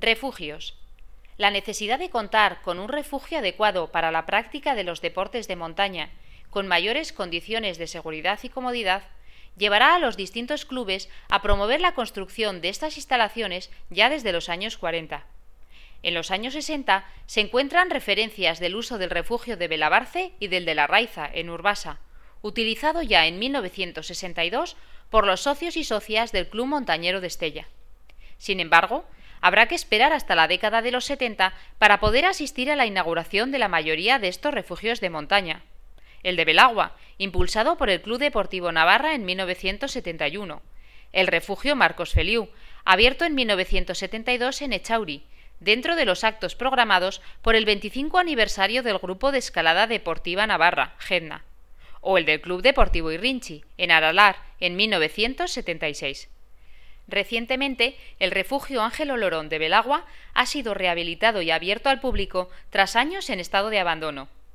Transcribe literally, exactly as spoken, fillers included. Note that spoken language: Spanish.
Refugios. La necesidad de contar con un refugio adecuado para la práctica de los deportes de montaña, con mayores condiciones de seguridad y comodidad, llevará a los distintos clubes a promover la construcción de estas instalaciones ya desde los años cuarenta. En los años sesenta se encuentran referencias del uso del refugio de Belabarce y del de La Raiza, en Urbasa, utilizado ya en mil novecientos sesenta y dos por los socios y socias del Club Montañero de Estella. Sin embargo, habrá que esperar hasta la década de los setenta para poder asistir a la inauguración de la mayoría de estos refugios de montaña. El de Belagua, impulsado por el Club Deportivo Navarra en mil novecientos setenta y uno. El refugio Marcos Feliu, abierto en mil novecientos setenta y dos en Echauri, dentro de los actos programados por el veinticinco aniversario del Grupo de Escalada Deportiva Navarra, GEDNA. O el del Club Deportivo Irrinchi, en Aralar, en mil novecientos setenta y seis. Recientemente, el refugio Ángel Olorón de Belagua ha sido rehabilitado y abierto al público tras años en estado de abandono.